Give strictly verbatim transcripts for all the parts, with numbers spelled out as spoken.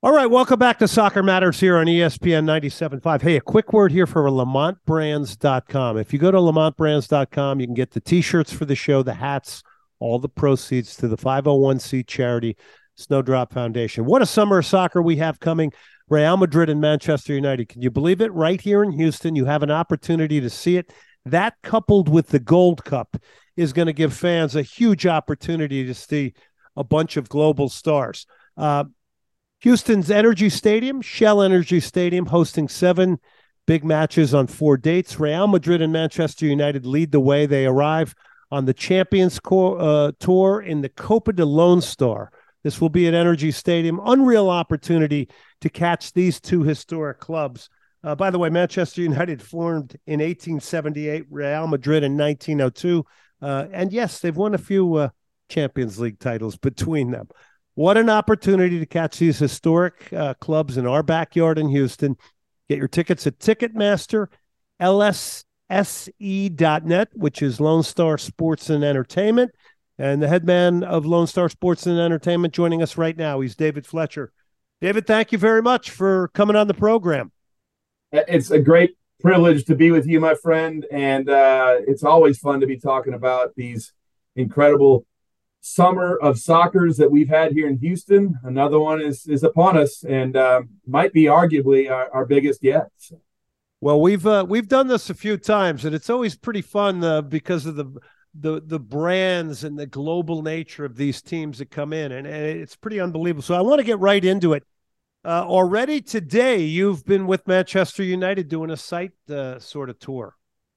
All right, welcome back to Soccer Matters here on E S P N ninety-seven point five. Hey, a quick word here for Lamont Brands dot com. If you go to Lamont Brands dot com, you can get the T-shirts for the show, the hats, all the proceeds to the five oh one c charity, Snowdrop Foundation. What a summer of soccer we have coming. Real Madrid and Manchester United. Can you believe it? Right here in Houston, you have an opportunity to see it. That, coupled with the Gold Cup, is going to give fans a huge opportunity to see a bunch of global stars. Uh, Houston's Energy Stadium, Shell Energy Stadium, hosting seven big matches on four dates. Real Madrid and Manchester United lead the way. They arrive on the Champions Co- uh, Tour in the Copa de Lone Star. This will be at Energy Stadium. Unreal opportunity to catch these two historic clubs. Uh, by the way, Manchester United formed in eighteen seventy-eight, Real Madrid in nineteen oh two. Uh, and yes, they've won a few uh, Champions League titles between them. What an opportunity to catch these historic uh, clubs in our backyard in Houston. Get your tickets at Ticketmaster, L S S E dot net, which is Lone Star Sports and Entertainment. And the head man of Lone Star Sports and Entertainment joining us right now, he's David Fletcher. David, thank you very much for coming on the program. It's a great privilege to be with you, my friend. And uh, it's always fun to be talking about these incredible summer of soccers that we've had here in Houston. Another one is is upon us, and uh, might be arguably our, our biggest yet. Well, we've uh, we've done this a few times, and it's always pretty fun uh, because of the the the brands and the global nature of these teams that come in, and, and it's pretty unbelievable. So I want to get right into it. Uh, already today, you've been with Manchester United doing a site uh, sort of tour.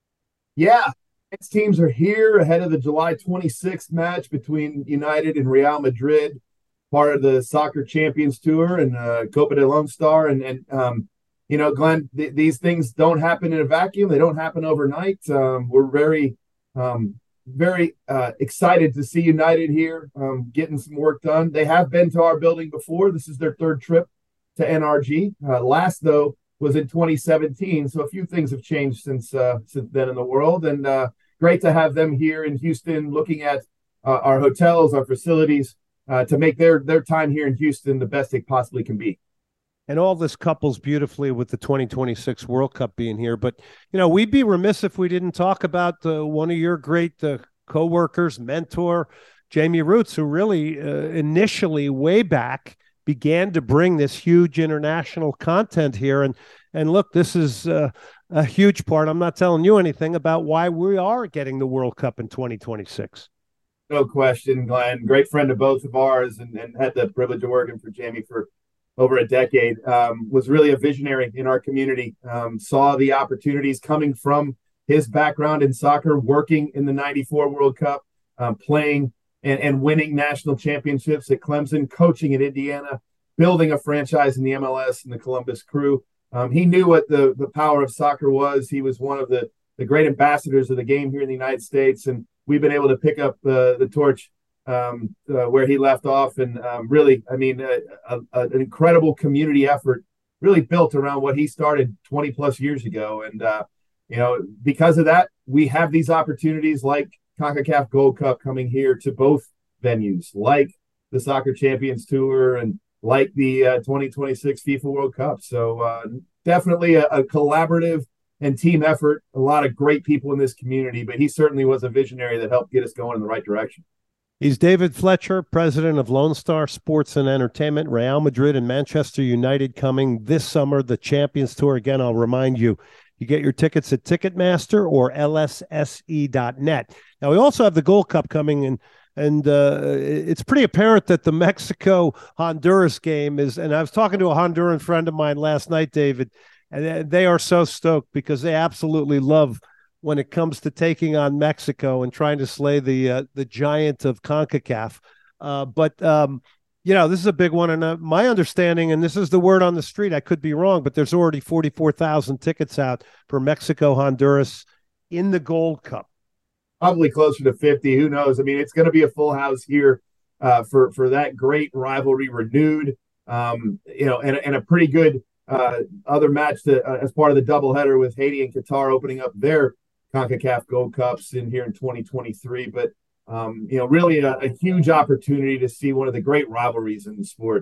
Yeah. Its teams are here ahead of the July twenty-sixth match between United and Real Madrid, part of the Soccer Champions Tour and uh, Copa de Lone Star. And, and um, you know, Glenn, th- these things don't happen in a vacuum. They don't happen overnight. Um, we're very, um, very uh, excited to see United here um, getting some work done. They have been to our building before. This is their third trip to N R G. Uh, last, though, was in twenty seventeen. So a few things have changed since uh, since then in the world. And uh, great to have them here in Houston looking at uh, our hotels, our facilities, uh, to make their, their time here in Houston the best it possibly can be. And all this couples beautifully with the twenty twenty-six World Cup being here. But, you know, we'd be remiss if we didn't talk about uh, one of your great uh, co-workers, mentor, Jamie Roots, who really uh, initially way back began to bring this huge international content here. And, and look, this is uh, a huge part. I'm not telling you anything about why we are getting the World Cup in twenty twenty-six. No question, Glenn. Great friend of both of ours, and, and had the privilege of working for Jamie for over a decade. Um, was really a visionary in our community. Um, saw the opportunities coming from his background in soccer, working in the ninety-four World Cup, um, playing and, and winning national championships at Clemson, coaching at Indiana, building a franchise in the M L S and the Columbus Crew. Um, he knew what the, the power of soccer was. He was one of the, the great ambassadors of the game here in the United States, and we've been able to pick up uh, the torch um, uh, where he left off. And um, really, I mean, uh, a, a, an incredible community effort really built around what he started twenty plus years ago. And, uh, you know, because of that, we have these opportunities like CONCACAF Gold Cup coming here to both venues, like the Soccer Champions Tour and like the uh, twenty twenty-six FIFA World Cup. So uh, definitely a, a collaborative and team effort. A lot of great people in this community, but he certainly was a visionary that helped get us going in the right direction. He's David Fletcher, president of Lone Star Sports and Entertainment. Real Madrid and Manchester United coming this summer, the Champions Tour. Again, I'll remind you, you get your tickets at Ticketmaster or L S S E dot net. Now, we also have the Gold Cup coming in. And uh, it's pretty apparent that the Mexico-Honduras game is, and I was talking to a Honduran friend of mine last night, David, and they are so stoked because they absolutely love when it comes to taking on Mexico and trying to slay the uh, the giant of CONCACAF. Uh, but, um, you know, this is a big one. And uh, my understanding, and this is the word on the street, I could be wrong, but there's already forty-four thousand tickets out for Mexico-Honduras in the Gold Cup. Probably closer to fifty. Who knows? I mean, it's going to be a full house here uh, for for that great rivalry renewed. Um, you know, and, and a pretty good uh, other match to, uh, as part of the doubleheader with Haiti and Qatar opening up their CONCACAF Gold Cups in here in twenty twenty-three. But um, you know, really a, a huge opportunity to see one of the great rivalries in the sport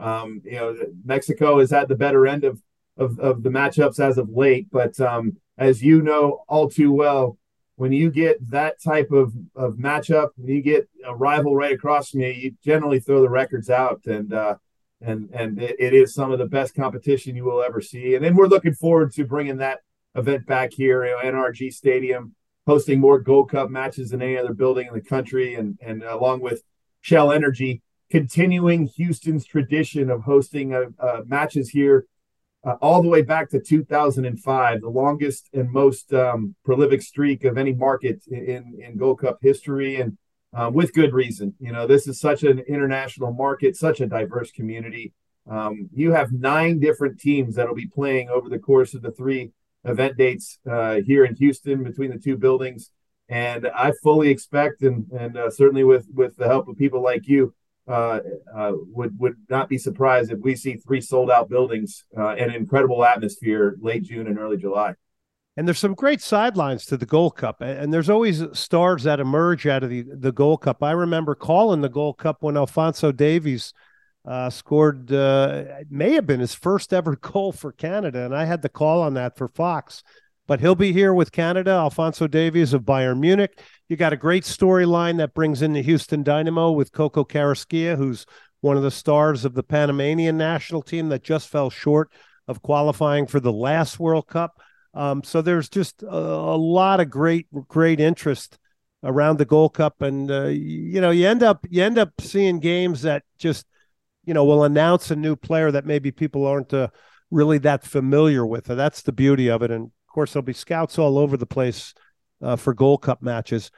Um, you know, Mexico has had the better end of of, of the matchups as of late, but um, as you know all too well, when you get that type of, of matchup, when you get a rival right across from you, you generally throw the records out, and uh, and and it, it is some of the best competition you will ever see. And then we're looking forward to bringing that event back here, you know, N R G Stadium, hosting more Gold Cup matches than any other building in the country, and and along with Shell Energy, continuing Houston's tradition of hosting uh, uh, matches here uh, all the way back to two thousand five, the longest and most um, prolific streak of any market in, in Gold Cup history, and uh, with good reason. You know, this is such an international market, such a diverse community. Um, you have nine different teams that will be playing over the course of the three event dates uh, here in Houston between the two buildings. And I fully expect, and, and uh, certainly with, with the help of people like you, uh, uh, would would not be surprised if we see three sold out buildings uh, and an incredible atmosphere late June and early July. And there's some great sidelines to the Gold Cup, and there's always stars that emerge out of the, the Gold Cup. I remember calling the Gold Cup when Alphonso Davies uh, scored, uh, it may have been his first ever goal for Canada, and I had the call on that for Fox. But he'll be here with Canada, Alphonso Davies of Bayern Munich. You got a great storyline that brings in the Houston Dynamo with Coco Carrasquilla, who's one of the stars of the Panamanian national team that just fell short of qualifying for the last World Cup. Um, so there's just a, a lot of great, great interest around the Gold Cup, and uh, you know, you end up you end up seeing games that just, you know, will announce a new player that maybe people aren't uh, really that familiar with. And that's the beauty of it. And of course, there'll be scouts all over the place uh, for Gold Cup matches.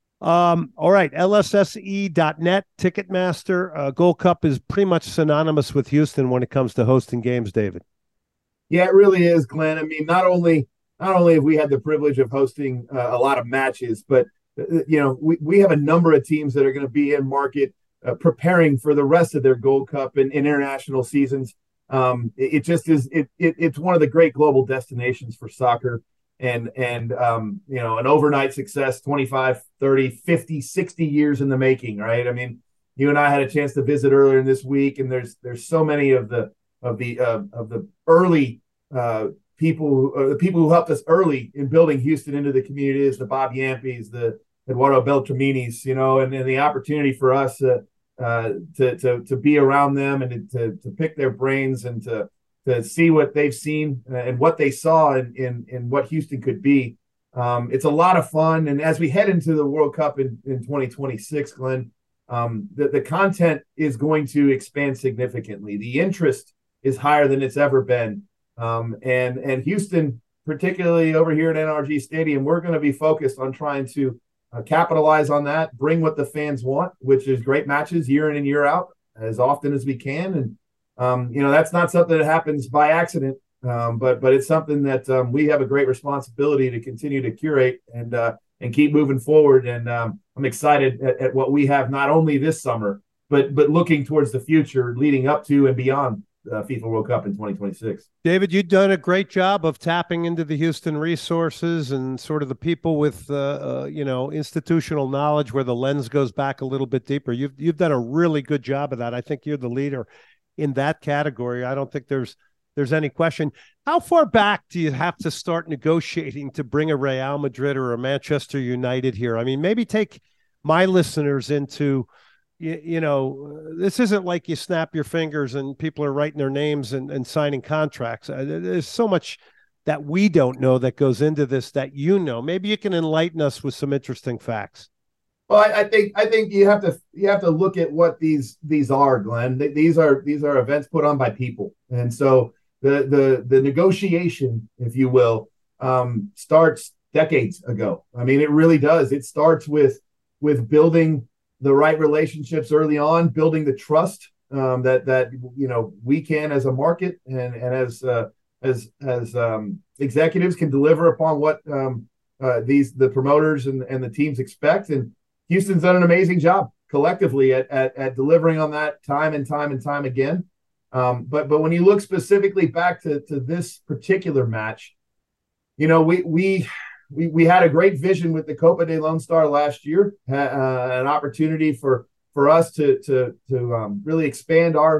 Um, all right, L S S E dot net, Ticketmaster. Uh, Gold Cup is pretty much synonymous with Houston when it comes to hosting games, David. Yeah, it really is, Glenn. I mean, not only not only have we had the privilege of hosting uh, a lot of matches, but uh, you know, we, we have a number of teams that are going to be in market uh, preparing for the rest of their Gold Cup and, and international seasons. Um, it, it just is. It, it it's one of the great global destinations for soccer, and and um, you know, an overnight success, twenty-five, thirty, fifty, sixty years in the making, right? I mean, you and I had a chance to visit earlier in this week, and there's there's so many of the of the uh, of the early uh, people, uh, the people who helped us early in building Houston into the community, is the Bob Yampis, the Eduardo Beltraminis, you know, and, and the opportunity for us uh, uh, to to to be around them and to to pick their brains and to to see what they've seen and what they saw in in, in what Houston could be. Um, it's a lot of fun, and as we head into the World Cup in, in twenty twenty-six, Glenn, um, the the content is going to expand significantly. The interest is higher than it's ever been. Um, and, and Houston, particularly over here at N R G Stadium, we're going to be focused on trying to uh, capitalize on that, bring what the fans want, which is great matches year in and year out as often as we can. And, um, you know, that's not something that happens by accident, um, but, but it's something that um, we have a great responsibility to continue to curate and, uh, and keep moving forward. And um, I'm excited at, at what we have, not only this summer, but, but looking towards the future, leading up to and beyond Uh, FIFA World Cup in twenty twenty-six. David, you've done a great job of tapping into the Houston resources and sort of the people with, uh, uh, you know, institutional knowledge where the lens goes back a little bit deeper. You've you've done a really good job of that. I think you're the leader in that category. I don't think there's there's any question. How far back do you have to start negotiating to bring a Real Madrid or a Manchester United here? I mean, maybe take my listeners into, You, you know, this isn't like you snap your fingers and people are writing their names and, and signing contracts. Uh, there's so much that we don't know that goes into this that you know. Maybe you can enlighten us with some interesting facts. Well, I, I think I think you have to you have to look at what these these are, Glenn. These are these are events put on by people, and so the the the negotiation, if you will, um, starts decades ago. I mean, it really does. It starts with with building the right relationships early on, building the trust um, that that you know we can as a market and and as uh, as as um, executives can deliver upon what um, uh, these the promoters and, and the teams expect. And Houston's done an amazing job collectively at at, at delivering on that time and time and time again. Um, but but when you look specifically back to to this particular match, you know we we. We we had a great vision with the Copa de Lone Star last year, uh, an opportunity for for us to to to um, really expand our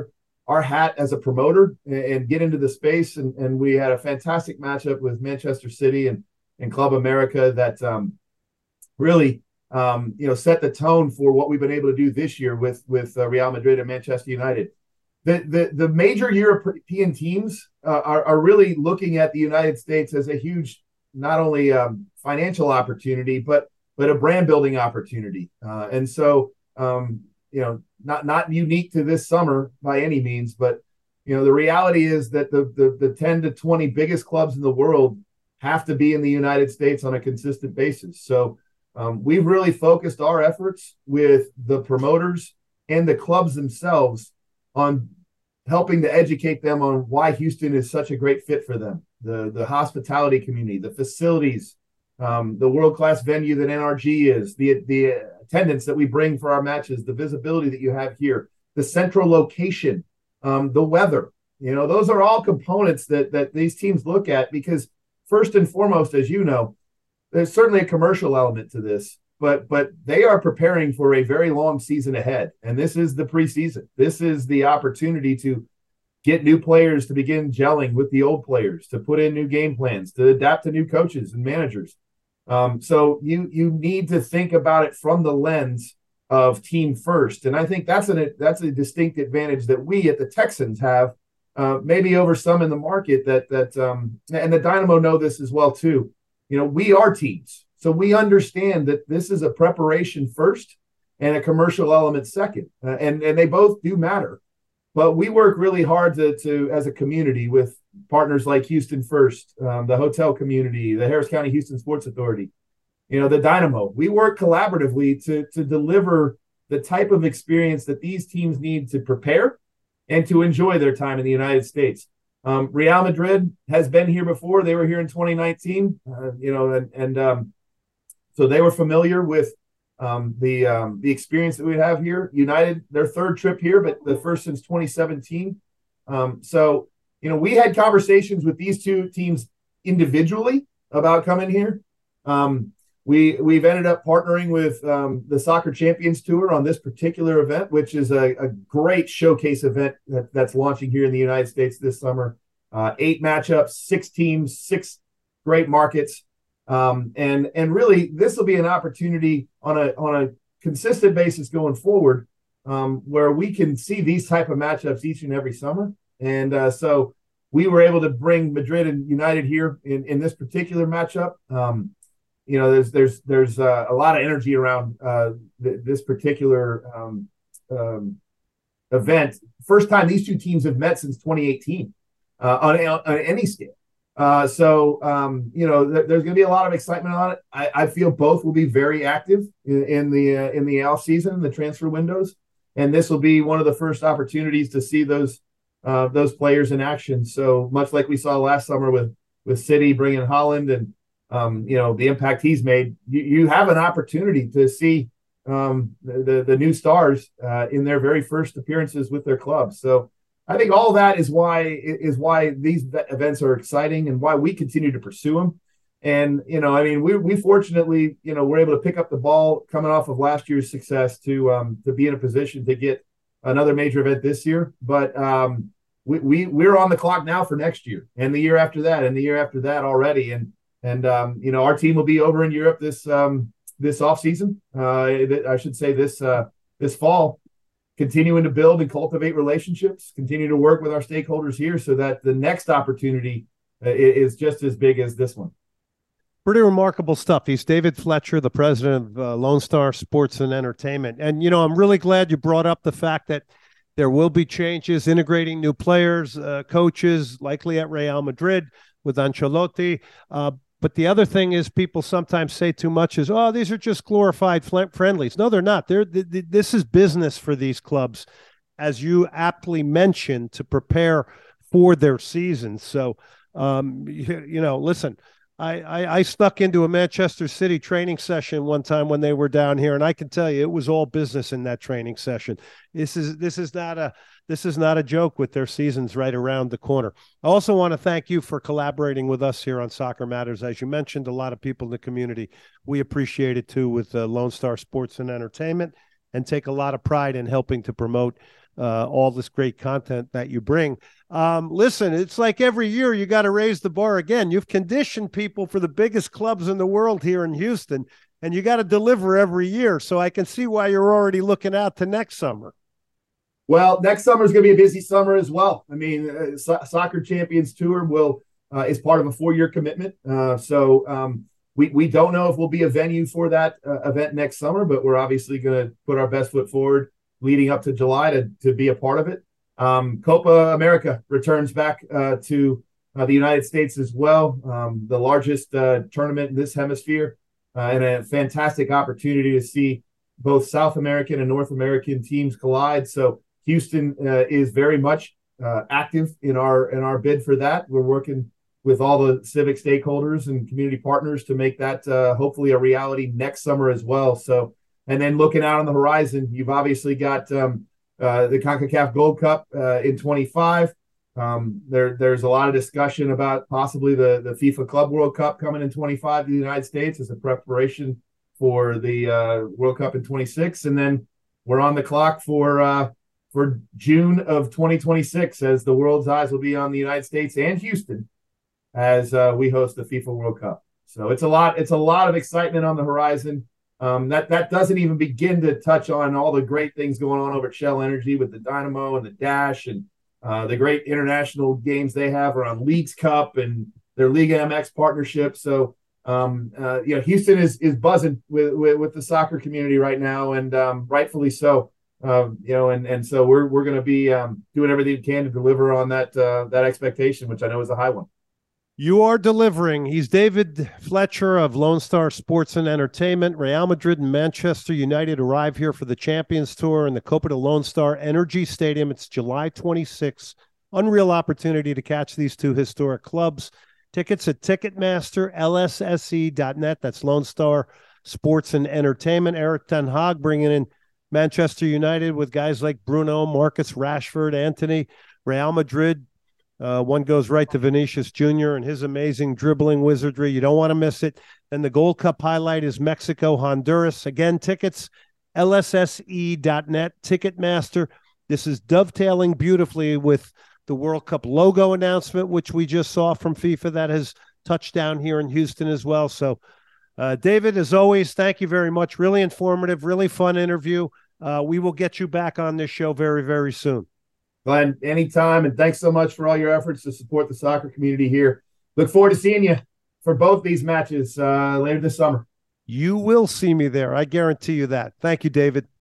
our hat as a promoter and, and get into the space. And, and we had a fantastic matchup with Manchester City and, and Club America that um, really, um, you know, set the tone for what we've been able to do this year with, with uh, Real Madrid and Manchester United. The, the, the major European teams uh, are, are really looking at the United States as a huge, not only um, financial opportunity, but but a brand building opportunity. Uh, and so, um, you know, not not unique to this summer by any means, but you know, the reality is that the the, the ten to twenty biggest clubs in the world have to be in the United States on a consistent basis. So um, we've really focused our efforts with the promoters and the clubs themselves on helping to educate them on why Houston is such a great fit for them. The the hospitality community, the facilities, um, the world-class venue that N R G is, the the attendance that we bring for our matches, the visibility that you have here, the central location, um, the weather. You know, those are all components that that these teams look at because first and foremost, as you know, there's certainly a commercial element to this, but but they are preparing for a very long season ahead. And this is the preseason. This is the opportunity to get new players to begin gelling with the old players, to put in new game plans, to adapt to new coaches and managers. Um, so you you need to think about it from the lens of team first. And I think that's an that's a distinct advantage that we at the Texans have, uh, maybe over some in the market that that um, and the Dynamo know this as well too. You know, we are teams. So we understand that this is a preparation first and a commercial element second. Uh, and, and they both do matter. But we work really hard to, to as a community with partners like Houston First, um, the hotel community, the Harris County Houston Sports Authority, you know, the Dynamo. We work collaboratively to, to deliver the type of experience that these teams need to prepare and to enjoy their time in the United States. Um, Real Madrid has been here before. They were here in twenty nineteen, uh, you know, and, and um, so they were familiar with Um, the um, the experience that we have here. United, their third trip here, but the first since twenty seventeen. Um, so, you know, we had conversations with these two teams individually about coming here. Um, we, we've ended up partnering with um, the Soccer Champions Tour on this particular event, which is a, a great showcase event that, that's launching here in the United States this summer. Uh, eight matchups, six teams, six great markets. Um, and and really, this will be an opportunity on a on a consistent basis going forward, um, where we can see these type of matchups each and every summer. And uh, so we were able to bring Madrid and United here in, in this particular matchup. Um, you know, there's there's there's uh, a lot of energy around uh, th- this particular um, um, event. First time these two teams have met since twenty eighteen uh, on, on any scale. Uh, so, um, you know, th- there's going to be a lot of excitement on it. I, I feel both will be very active in, in the uh, in the off season, the transfer windows, and this will be one of the first opportunities to see those uh, those players in action. So much like we saw last summer with with City bringing Holland and um, you know, the impact he's made, you, you have an opportunity to see um, the, the the new stars uh, in their very first appearances with their clubs. So I think all that is why is why these events are exciting and why we continue to pursue them. And, you know, I mean, we we fortunately, you know, we're able to pick up the ball coming off of last year's success to um, to be in a position to get another major event this year. But um, we, we we're on the clock now for next year and the year after that and the year after that already. And and um, you know, our team will be over in Europe this um, this off season. Uh, I should say this uh, this fall. Continuing to build and cultivate relationships, continue to work with our stakeholders here so that the next opportunity uh, is just as big as this one. Pretty remarkable stuff. He's David Fletcher, the president of uh, Lone Star Sports and Entertainment. And, you know, I'm really glad you brought up the fact that there will be changes, integrating new players, uh, coaches, likely at Real Madrid with Ancelotti. Uh, But the other thing is people sometimes say too much is, oh, these are just glorified friendlies. No, they're not. They're, th- th- this is business for these clubs, as you aptly mentioned, to prepare for their season. So, um, you, you know, listen, I, I, I snuck into a Manchester City training session one time when they were down here, and I can tell you it was all business in that training session. This is this is not a This is not a joke with their seasons right around the corner. I also want to thank you for collaborating with us here on Soccer Matters. As you mentioned, a lot of people in the community, we appreciate it too with uh, Lone Star Sports and Entertainment and take a lot of pride in helping to promote uh, all this great content that you bring. Um, listen, it's like every year you got to raise the bar again. You've conditioned people for the biggest clubs in the world here in Houston, and you got to deliver every year. So I can see why you're already looking out to next summer. Well, next summer is going to be a busy summer as well. I mean, uh, so- Soccer Champions Tour will uh, is part of a four-year commitment. Uh, so um, we we don't know if we'll be a venue for that uh, event next summer, but we're obviously going to put our best foot forward leading up to July to to be a part of it. Um, Copa America returns back uh, to uh, the United States as well, um, the largest uh, tournament in this hemisphere, uh, and a fantastic opportunity to see both South American and North American teams collide. So Houston uh, is very much uh, active in our in our bid for that. We're working with all the civic stakeholders and community partners to make that uh, hopefully a reality next summer as well. So, and then looking out on the horizon, you've obviously got um, uh, the CONCACAF Gold Cup uh, in twenty-five. Um, there, there's a lot of discussion about possibly the, the FIFA Club World Cup coming in twenty-five to the United States as a preparation for the uh, World Cup in twenty-six. And then we're on the clock for uh, for June of twenty twenty-six, as the world's eyes will be on the United States and Houston as uh, we host the FIFA World Cup. So it's a lot. It's a lot of excitement on the horizon. Um, that that doesn't even begin to touch on all the great things going on over at Shell Energy with the Dynamo and the Dash and uh, the great international games they have around Leagues Cup and their Liga M X partnership. So um, uh, you know, Houston is is buzzing with, with with the soccer community right now, and um, rightfully so. Um, you know, and and so we're we're going to be um, doing everything we can to deliver on that uh, that expectation, which I know is a high one. You are delivering. He's David Fletcher of Lone Star Sports and Entertainment. Real Madrid and Manchester United arrive here for the Champions Tour in the Copa de Lone Star Energy Stadium. It's July twenty-sixth. Unreal opportunity to catch these two historic clubs. Tickets at Ticketmaster, L S S E dot net. That's Lone Star Sports and Entertainment. Erik ten Hag bringing in Manchester United with guys like Bruno, Marcus Rashford, Anthony. Real Madrid, uh, one goes right to Vinicius Junior and his amazing dribbling wizardry. You don't want to miss it. Then the Gold Cup highlight is Mexico, Honduras. Again, tickets, L S S E dot net, Ticketmaster. This is dovetailing beautifully with the World Cup logo announcement, which we just saw from FIFA that has touched down here in Houston as well. So, uh, David, as always, thank you very much. Really informative, really fun interview. Uh, we will get you back on this show very, very soon. Glenn, anytime, and thanks so much for all your efforts to support the soccer community here. Look forward to seeing you for both these matches uh, later this summer. You will see me there. I guarantee you that. Thank you, David.